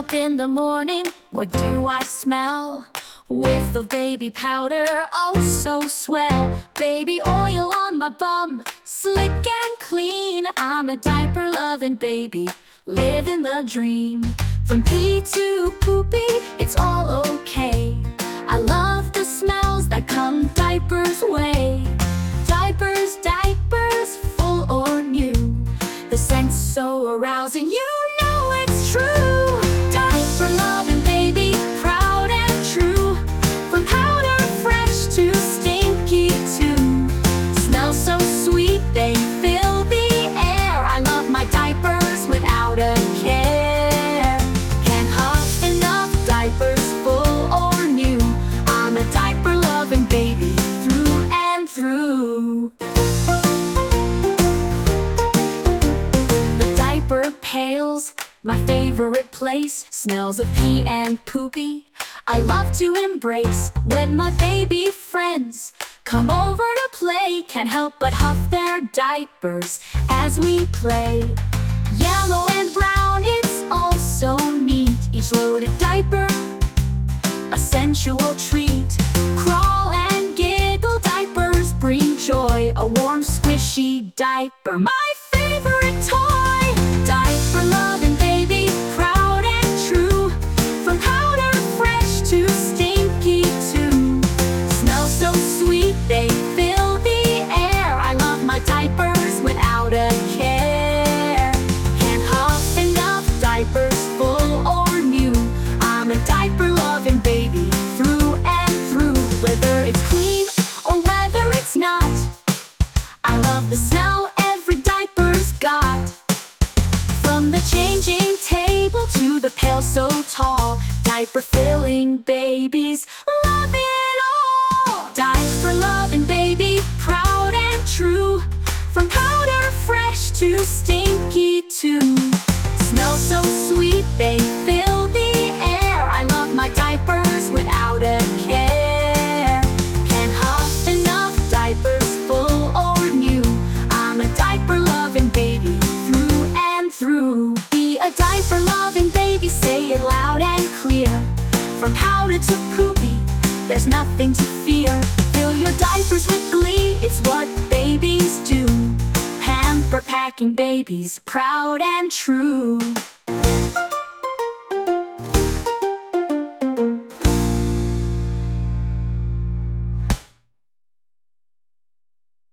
up in the morning, what do I smell? With the baby powder, oh so swell. Baby oil on my bum, slick and clean. I'm a diaper-loving baby, living the dream. From pee to poopy, it's all okay. I love the smells that come diapers' way. Diapers, diapers, full or new. The scent's so arousing, you know it's true. Diaper-loving baby, proud and true. From powder fresh to stinky too. Smell so sweet, they fill the air. I love my diapers without a care. Can't huff enough diapers, full or new. I'm a diaper-loving baby, through and through. The diaper pails, my favorite place. Smells of pee and poopy, I love to embrace. When my baby friends come over to play, can't help but huff their diapers as we play. Yellow and brown, it's all so neat. Each loaded diaper, a sensual treat. Crawl and giggle diapers bring joy. A warm squishy diaper, my favorite toy. Diaper-loving baby, proud and true. From powder fresh to stinky too. Smell so sweet, they fill the air. I love my diapers without a care. Can't huff enough diapers, full or new. I'm a diaper-loving baby, through and through. Whether it's clean or whether it's not, I love the smell every diaper's got. From the changing table to the pail so tall, diaper-filling babies love it all. Diaper-loving baby, proud and true. From powder fresh to stinky too. Smell so sweet, they fill the air. I love my diapers without a care. Can't huff enough diapers, full or new. I'm a diaper-loving baby, through and through. Be a diaper-loving baby, say it loud and clear. From powder to poopy, there's nothing to fear. Fill your diapers with glee, it's what babies do. Pamper packing babies, proud and true.